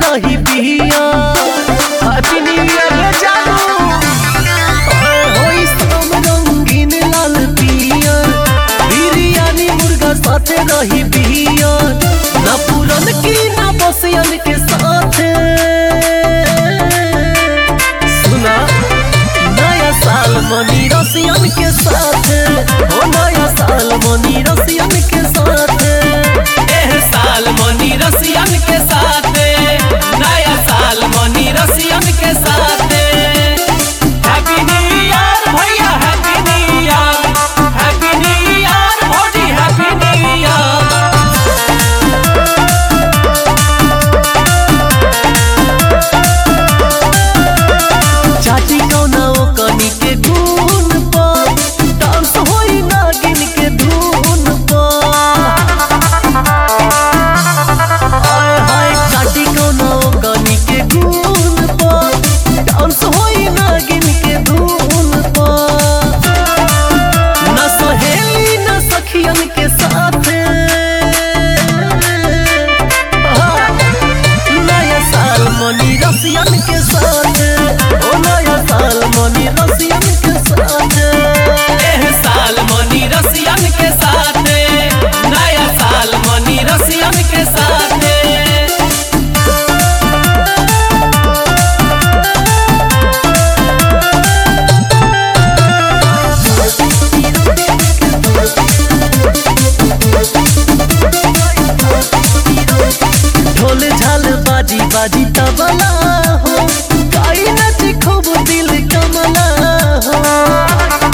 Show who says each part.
Speaker 1: रही बिया happy new year रे जानू होई सब रंगीन लाल पिया बिरयानी मुर्गा साथे रही बिया ना पुरन की ना बसियन के साथ सुना नया साल मनी रसियन के साथ ओ नया साल मनी रसियन के साथ
Speaker 2: साल मनी रसियन के साथ नया साल मनी रसियन के साथ हैप्पी न्यू ईयर भैया happy new year happy new year भौजी हैप्पी न्यू ईयर
Speaker 1: चाची कौना ओ कनी के गुण पर डांस होई नागिन के धुन पर हाय हाय चाची कौना ओ कनी के गुण पर डांस होई नागिन के धुन पर ना सहेली ना सखियन के साथ नया साल मनी रसियन के साथ ओ नया साल मनी रसियन के साथ
Speaker 2: साल मनी रसियन के साथ नया साल मनी रसियन के साथ
Speaker 1: ढोल झाल बाजी बाजी तबला हो गाई नच खूब दिल कमला हो